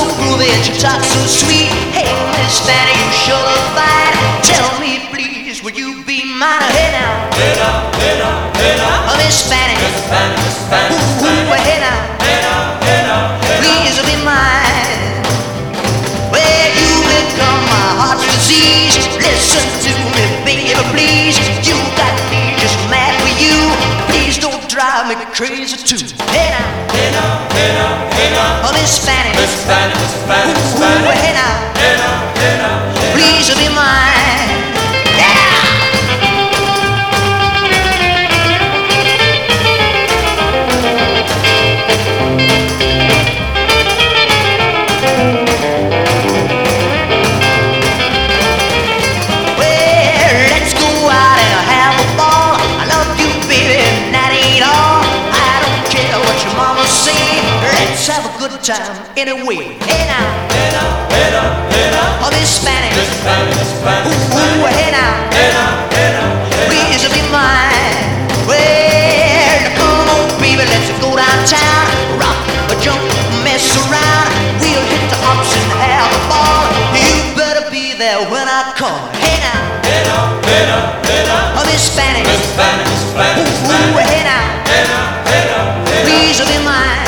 so groovy and you talk so sweet. Hey, Miss Fanny, you sure look fine. Tell me, please, will you be mine? Hey now, Hey now, hey now, hey now. oh, Miss Fanny, Miss Fanny, Miss Fanny, Miss ooh, Fanny. hey now, Hey now, hey now, hey now. please be mine. Well, you become my heart's disease. Listen to me, baby, please. You got me just mad for you. Please don't drive me crazy too. Hey now, Hey now, hey now, hey now. oh, Miss Fanny, Miss Fanny, Miss Fanny, Miss ooh, Fanny. hey now, Hey now, hey now, hey now. please be mine. Yeah. Well, let's go out and have a ball. I love you, baby, and that ain't all. I don't care what your mama say. Let's have a good time anyway. Hey now, Hey now, hey now, hey now. oh, Miss Fanny, Miss Fanny, Miss Fanny, Miss ooh, Fanny. hey now, Hey now, hey now, hey now. please be mine. Well, come on, baby, let's go downtown. Rock, jump, mess around. We'll hit the ups and have a ball. You better be there when I call. Hey now, Hey now, hey now, hey now. oh, Miss Fanny, Miss Fanny, Miss Fanny, Miss ooh, Fanny. hey now, Hey now, hey now, hey now. please be mine.